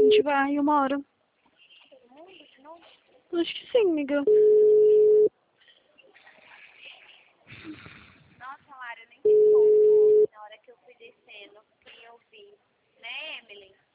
gente vai uma hora. Acho que sim, amiga. Nossa, Lara, nem tem como. Na hora que eu fui descendo, que eu vi, né, Emily?